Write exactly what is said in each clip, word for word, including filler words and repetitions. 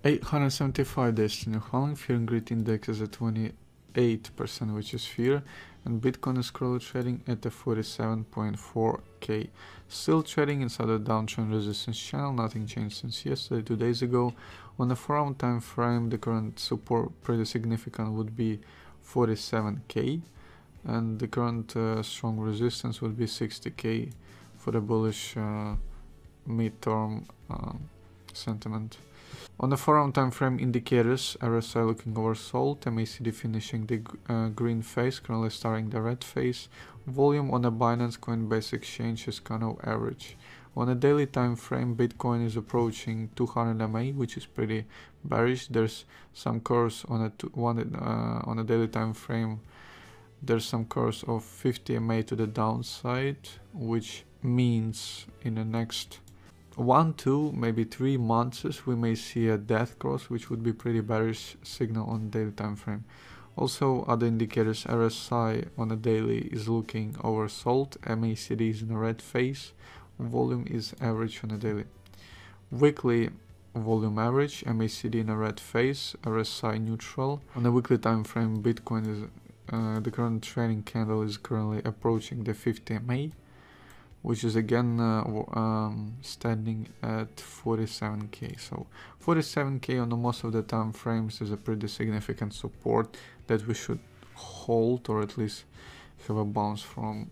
eight hundred seventy-five Destiny Halling, Fear and Greed Index is at twenty-eight percent, which is fear, and Bitcoin is currently trading at a forty-seven point four K. Still trading inside the downtrend resistance channel, nothing changed since yesterday, two days ago. On the four hour time frame, the current support pretty significant would be forty-seven K, and the current uh, strong resistance would be sixty K for the bullish uh, mid-term uh, sentiment. On the four hour time frame indicators, R S I looking oversold, M A C D finishing the uh, green phase, currently starting the red phase. Volume on the Binance Coinbase exchange is kind of average. On a daily time frame, Bitcoin is approaching two hundred M A, which is pretty bearish. There's some curves on a one uh, on a daily time frame. There's some curves of fifty M A to the downside, which means in the next one, two, maybe three months we may see a death cross, which would be pretty bearish signal on the daily time frame. Also, other indicators, R S I on a daily is looking oversold, M A C D is in a red phase, volume is average on a daily. Weekly volume average, M A C D in a red phase, R S I neutral. On the weekly time frame, Bitcoin is uh, the current trading candle is currently approaching the fifty M A, which is again uh, um, standing at forty-seven K. So forty-seven K on the most of the time frames is a pretty significant support that we should hold, or at least have a bounce from.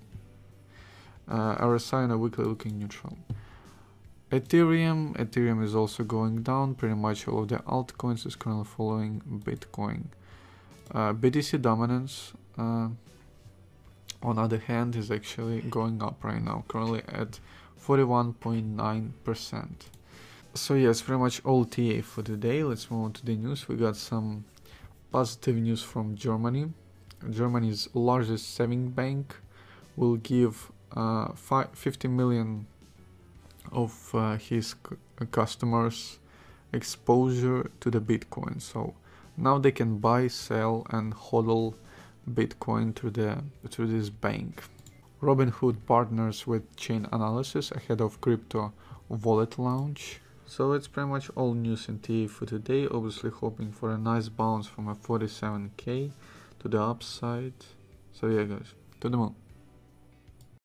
Uh, R S I on a weekly looking neutral. Ethereum, Ethereum is also going down. Pretty much all of the altcoins is currently following Bitcoin. Uh, B T C dominance, uh, on the other hand, is actually going up right now, currently at forty-one point nine percent. So yes, pretty much all T A for today. Let's move on to the news. We got some positive news from Germany. Germany's largest saving bank will give uh, fifty million of uh, his customers exposure to the Bitcoin. So now they can buy, sell, and hodl Bitcoin through the through this bank. Robinhood partners with Chainalysis ahead of crypto wallet launch. So it's pretty much all news in T A for today. Obviously hoping for a nice bounce from a forty-seven K to the upside. So yeah guys, to the moon.